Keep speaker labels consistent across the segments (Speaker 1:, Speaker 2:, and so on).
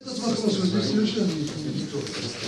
Speaker 1: Этот вопрос здесь совершенно не тот.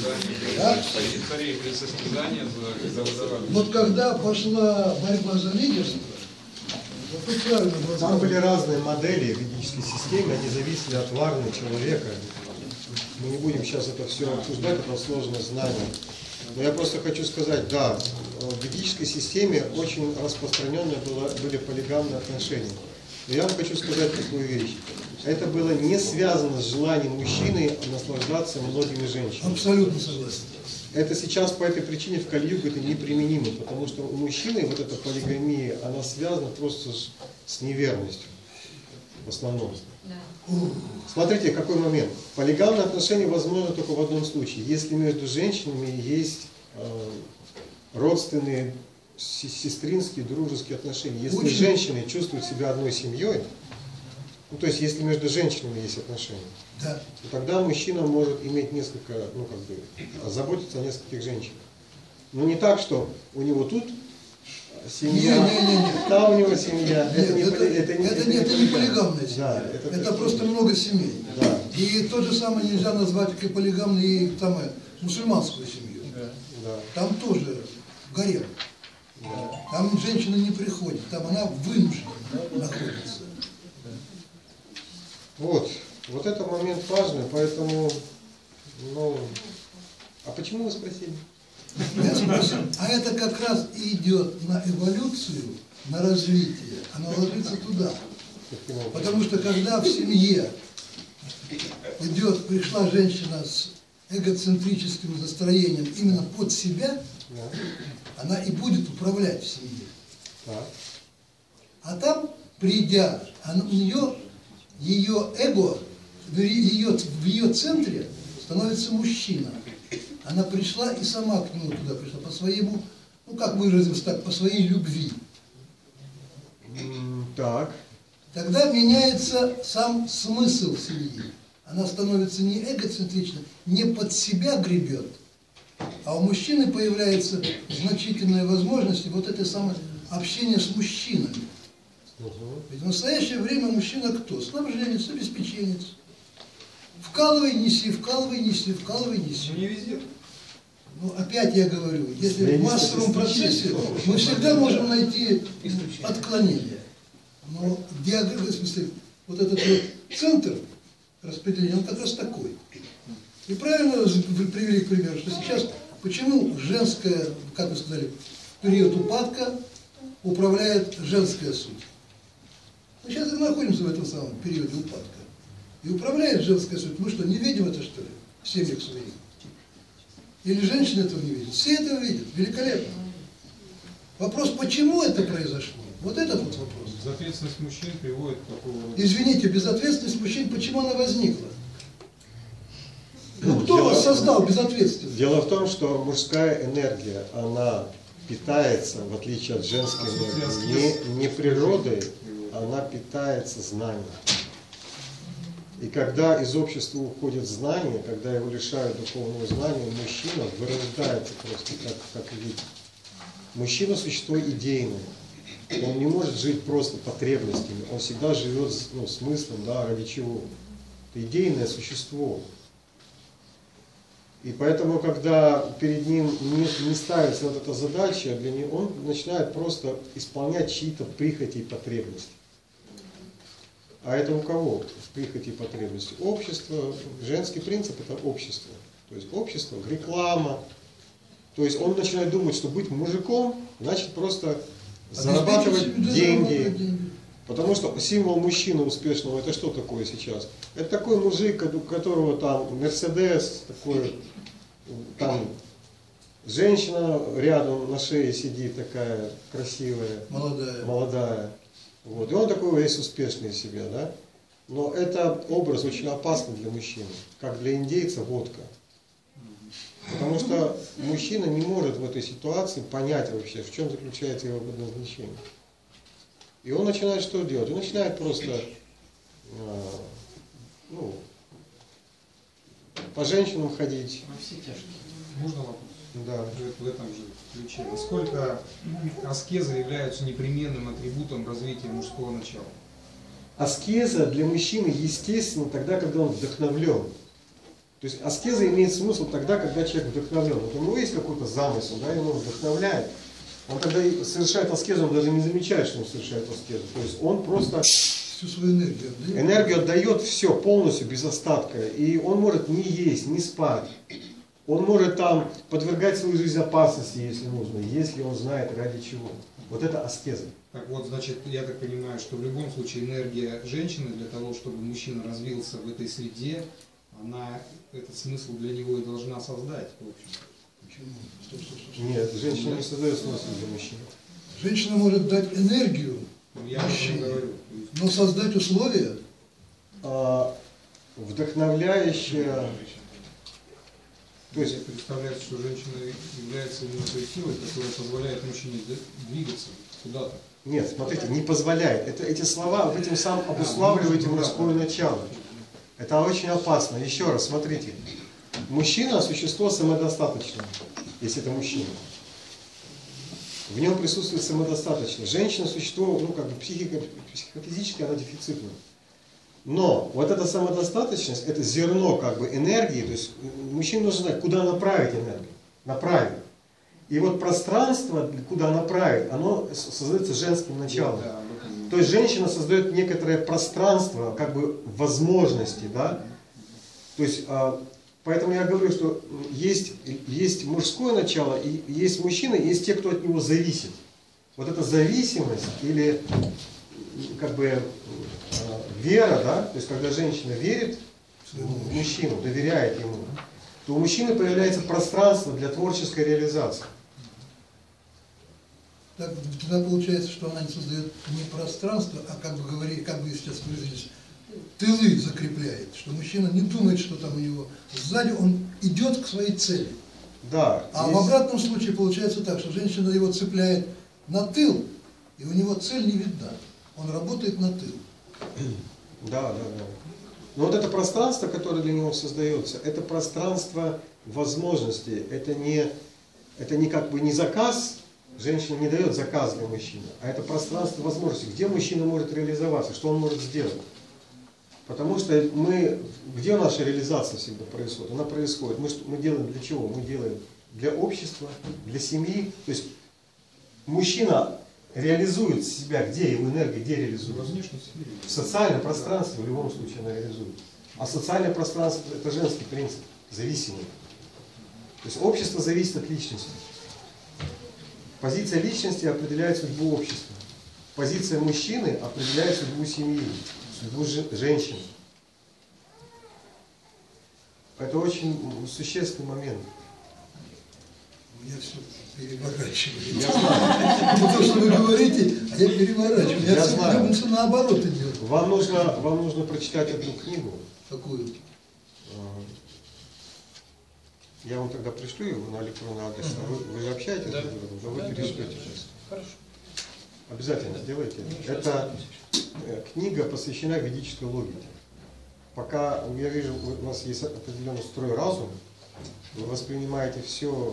Speaker 1: Вот когда пошла борьба за лидерство, вот тут правильно было.
Speaker 2: Там были разные модели в ведической системе, они зависели от варны человека. Мы не будем сейчас это все обсуждать, это сложное знание. Но я просто хочу сказать, да, в ведической системе очень распространенные были полигамные отношения. Но я вам хочу сказать такую вещь. Это было не связано с желанием мужчины наслаждаться многими женщинами.
Speaker 1: Абсолютно согласен.
Speaker 2: Это сейчас по этой причине в Кали-югу это неприменимо, потому что у мужчины вот эта полигамия, она связана просто с неверностью в основном. Да. Смотрите, какой момент. Полигамные отношения возможны только в одном случае, если между женщинами есть родственные, сестринские, дружеские отношения. Если женщины чувствуют себя одной семьей, ну, то есть, если между женщинами есть отношения, да, то тогда мужчина может иметь несколько, ну, как бы, заботиться о нескольких женщинах. Но не так, что у него тут семья, там у него семья.
Speaker 1: Это не полигамная семья. Да, это просто много семей. Да. И то же самое нельзя назвать как полигамной и там, мусульманскую семью. Да. Там тоже гарем. Да. Там женщина не приходит, там она вынуждена находится.
Speaker 2: Вот это момент важный, поэтому, ну, а почему вы спросили?
Speaker 1: Я спросил, а это как раз и идет на эволюцию, на развитие, она ложится туда. Потому что когда в семье пришла женщина с эгоцентрическим настроением именно под себя, она и будет управлять в семье. А там, придя, у нее ее эго, в ее центре становится мужчина. Она пришла и сама к нему туда пришла, по своему, ну как выразимся так, по своей любви.
Speaker 2: Так.
Speaker 1: Тогда меняется сам смысл семьи. Она становится не эгоцентричной, не под себя гребет, а у мужчины появляется значительная возможность вот этой самой общения с мужчинами. Ведь в настоящее время мужчина кто? Снабженец, обеспеченец. Вкалывай, неси, вкалывай, неси, вкалывай, неси.
Speaker 3: Не везде.
Speaker 1: Ну, опять я говорю, если в массовом процессе мы всегда можем найти отклонение. Но в смысле, вот этот вот центр распределения, он как раз такой. И правильно вы привели к примеру, что сейчас, почему женская, как вы сказали, в период упадка управляет женская суть. Мы сейчас и находимся в этом самом периоде упадка. И управляет женская суть. Мы что, не видим это, что ли, в семьях своих? Или женщины этого не видят? Все это видят. Великолепно. Вопрос, почему это произошло? Вот этот вот вопрос.
Speaker 3: Безответственность мужчин приводит к такому...
Speaker 1: Извините, безответственность мужчин, почему она возникла? Ну, кто вас создал безответственность?
Speaker 2: Дело в том, что мужская энергия, она питается, в отличие от женской энергии, не природой, она питается знанием. И когда из общества уходит знание, когда его лишают духовного знания, мужчина вырождается просто как вид. Мужчина – существо идейное. Он не может жить просто потребностями, он всегда живет смыслом, да, ради чего. Это идейное существо. И поэтому, когда перед ним не ставится вот эта задача, для него, он начинает просто исполнять чьи-то прихоти и потребности. А это у кого прихоти и потребности? Общество, женский принцип – это общество. То есть общество, реклама. То есть он начинает думать, что быть мужиком значит просто зарабатывать деньги. Потому что символ мужчины успешного – это что такое сейчас? Это такой мужик, у которого там Мерседес, такой, там женщина рядом на шее сидит такая красивая, молодая. Вот. И он такой весь успешный из себя, да? Но это образ очень опасный для мужчины, как для индейца водка. Потому что мужчина не может в этой ситуации понять вообще, в чем заключается его предназначение. И он начинает что делать? Он начинает просто по женщинам ходить.
Speaker 3: На все тяжкие. Можно вопрос?
Speaker 2: Да.
Speaker 3: В этом же ключе. Насколько аскеза является непременным атрибутом развития мужского начала?
Speaker 2: Аскеза для мужчины естественно тогда, когда он вдохновлен. То есть аскеза имеет смысл тогда, когда человек вдохновлен. Вот у него есть какой-то замысел, да, его вдохновляет. Он когда совершает аскезу, он даже не замечает, что он совершает аскезу. То есть он просто
Speaker 1: Всю свою энергию отдает.
Speaker 2: энергию отдает все полностью, без остатка. И он может не есть, не спать. Он может там подвергать свою жизнь опасности, если нужно, если он знает ради чего. Вот это аскеза.
Speaker 3: Так вот, значит, я так понимаю, что в любом случае энергия женщины для того, чтобы мужчина развился в этой среде, она этот смысл для него и должна создать, в общем.
Speaker 1: Почему? Стоп.
Speaker 2: Нет, женщина не создает смысл для мужчин.
Speaker 1: Женщина может дать энергию
Speaker 3: Ну, я об этом
Speaker 1: мужчине,
Speaker 3: говорю.
Speaker 1: но создать условия.
Speaker 2: Вдохновляющая. То есть,
Speaker 3: представляется, что женщина является именно той силой, которая позволяет мужчине двигаться куда-то.
Speaker 2: нет, смотрите, не позволяет. Эти слова, вы этим сам обуславливаете мужское начало. Это очень опасно. Еще раз, смотрите. Мужчина – существо самодостаточное, если это мужчина. В нем присутствует самодостаточность. Женщина – существо, ну, как бы психофизически она дефицитная. Но вот эта самодостаточность, это зерно как бы энергии, то есть мужчине нужно знать, куда направить энергию. Направить. И вот пространство, куда направить, оно создается женским началом.
Speaker 3: Да,
Speaker 2: То есть женщина создает некоторое пространство, как бы возможности, да. То есть, поэтому я говорю, что есть мужское начало, и есть мужчина, и есть те, кто от него зависит. Вот эта зависимость или как бы вера, да, то есть когда женщина верит в мужчину, доверяет ему, то у мужчины появляется пространство для творческой реализации.
Speaker 1: Так, тогда получается, что она не создает не пространство, а как вы сейчас выразились, тылы закрепляет, что мужчина не думает, что там у него сзади, он идет к своей цели.
Speaker 2: Да.
Speaker 1: А
Speaker 2: есть...
Speaker 1: в обратном случае получается так, что женщина его цепляет на тыл, и у него цель не видна. Он работает на тыл.
Speaker 2: Да. Но вот это пространство, которое для него создается, это пространство возможностей. Это не как бы не заказ, женщина не дает заказ для мужчины, а это пространство возможностей, где мужчина может реализоваться, что он может сделать. Потому что где наша реализация всегда происходит? Она происходит. Мы делаем для чего? Мы делаем для общества, для семьи. То есть мужчина реализует себя, где его энергия, где реализует? В социальном пространстве в любом случае она реализует. А социальное пространство – это женский принцип, зависимый. То есть общество зависит от личности. Позиция личности определяет судьбу общества. Позиция мужчины определяет судьбу семьи, судьбу женщин. Это очень существенный момент.
Speaker 1: Я все переворачиваю.
Speaker 2: Я знаю.
Speaker 1: То, что вы говорите, а я переворачиваю.
Speaker 2: Я знаю.
Speaker 1: Все наоборот идет.
Speaker 2: Вам нужно прочитать одну книгу.
Speaker 1: Какую?
Speaker 2: Я вам тогда пришлю его на электронный адрес. Вы же общаетесь? Да. Вы перешлете сейчас.
Speaker 4: Хорошо.
Speaker 2: Обязательно сделайте. Это книга посвящена ведической логике. Пока, я вижу, у вас есть определенный строй разума, вы воспринимаете все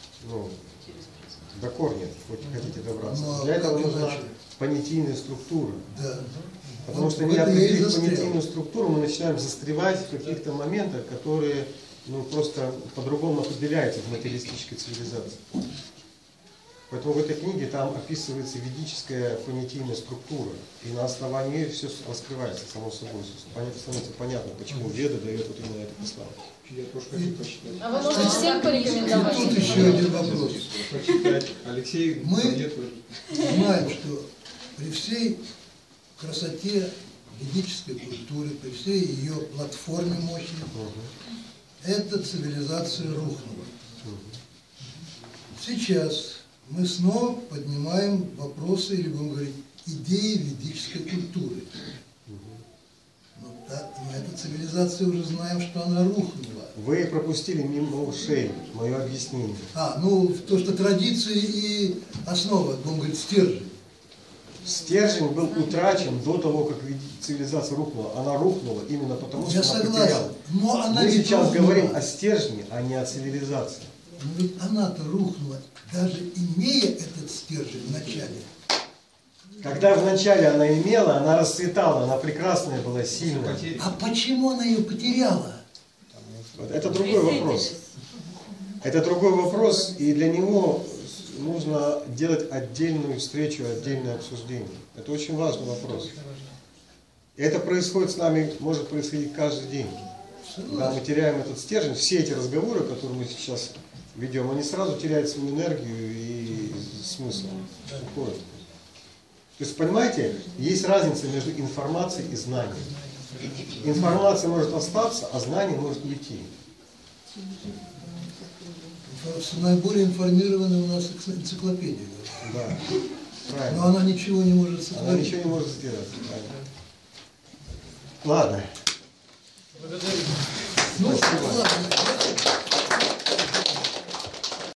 Speaker 2: до корня, хоть хотите добраться. Для этого нужна понятийная структура.
Speaker 1: Да.
Speaker 2: Потому что не определив понятийную структуру, мы начинаем застревать в каких-то моментах, которые просто по-другому определяются в материалистической цивилизации. Поэтому в этой книге там описывается ведическая понятийная структура. И на основании ее все раскрывается, само собой. Становится понятно, почему Веда дает вот именно это послание.
Speaker 3: Я тоже хочу почитать.
Speaker 4: А вы можете всем порекомендовать?
Speaker 1: Тут еще один вопрос.
Speaker 3: Почитать. Алексей,
Speaker 1: Мы
Speaker 3: советует.
Speaker 1: знаем, что при всей красоте ведической культуры, при всей ее платформе мощной, эта цивилизация рухнула. Сейчас мы снова поднимаем вопросы, или будем говорить, идеи ведической культуры. Но эта цивилизация уже знаем, что она рухнула.
Speaker 2: Вы пропустили мимо ушей мое объяснение.
Speaker 1: То, что традиции и основа, будем говорить, стержень.
Speaker 2: Стержень был утрачен до того, как цивилизация рухнула. Она рухнула именно потому, что
Speaker 1: Я
Speaker 2: она
Speaker 1: согласен,
Speaker 2: потеряла.
Speaker 1: но она
Speaker 2: Мы
Speaker 1: ведь
Speaker 2: сейчас
Speaker 1: рухнула.
Speaker 2: говорим о стержне, а не о цивилизации.
Speaker 1: Но ведь она-то рухнула, даже имея этот стержень в начале.
Speaker 2: Когда вначале она имела, она расцветала, она прекрасная была, сильная.
Speaker 1: А почему она ее потеряла?
Speaker 2: Вот это другой вопрос. Это другой вопрос, и для него нужно делать отдельную встречу, отдельное обсуждение. Это очень важный вопрос. И это происходит с нами, может происходить каждый день. Когда мы теряем этот стержень, все эти разговоры, которые мы сейчас ведем, они сразу теряют свою энергию и смысл. Уходят. То есть, понимаете, есть разница между информацией и знанием. Информация может остаться, а знание может уйти.
Speaker 1: Наиболее информированная у нас энциклопедия.
Speaker 2: Да, правильно.
Speaker 1: Но она ничего не может сотворить.
Speaker 2: Она ничего не может сделать. Ладно.
Speaker 1: Ну, ладно.